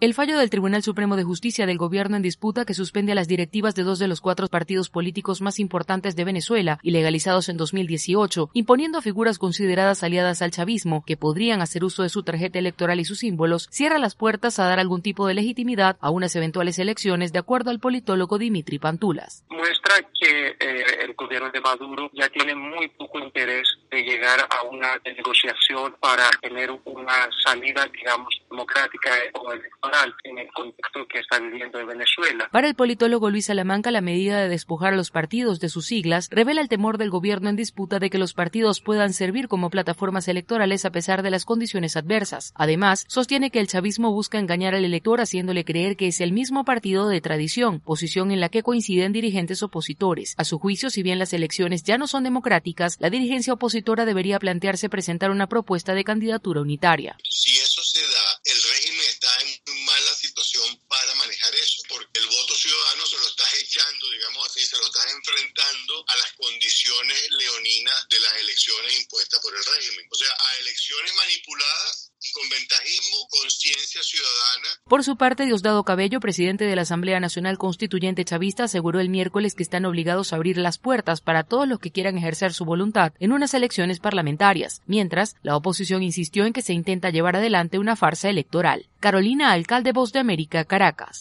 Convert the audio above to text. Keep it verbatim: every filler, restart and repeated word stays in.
El fallo del Tribunal Supremo de Justicia del Gobierno en disputa, que suspende a las directivas de dos de los cuatro partidos políticos más importantes de Venezuela y legalizados en dos mil dieciocho, imponiendo a figuras consideradas aliadas al chavismo que podrían hacer uso de su tarjeta electoral y sus símbolos, cierra las puertas a dar algún tipo de legitimidad a unas eventuales elecciones, de acuerdo al politólogo Dimitri Pantulas. Muestra que eh, el gobierno de Maduro ya tiene muy poco interés de llegar a una negociación para tener una salida, digamos, democrática o electoral en el contexto que está viviendo en Venezuela. Para el politólogo Luis Salamanca, la medida de despojar a los partidos de sus siglas revela el temor del gobierno en disputa de que los partidos puedan servir como plataformas electorales a pesar de las condiciones adversas. Además, sostiene que el chavismo busca engañar al elector haciéndole creer que es el mismo partido de tradición, posición en la que coinciden dirigentes opositores. A su juicio, si bien las elecciones ya no son democráticas, la dirigencia opositora debería plantearse presentar una propuesta de candidatura unitaria. Si eso se da, el régimen está en muy mala situación para manejar eso, porque el voto ciudadano se lo estás echando, digamos así, se lo estás enfrentando a las condiciones leoninas de las elecciones impuestas por el régimen. O sea, a elecciones manipuladas y con ventajismo, conciencia ciudadana. Por su parte, Diosdado Cabello, presidente de la Asamblea Nacional Constituyente Chavista, aseguró el miércoles que están obligados a abrir las puertas para todos los que quieran ejercer su voluntad en unas elecciones parlamentarias, mientras la oposición insistió en que se intenta llevar adelante una farsa electoral. Carolina Alcalde, Voz de América, Caracas.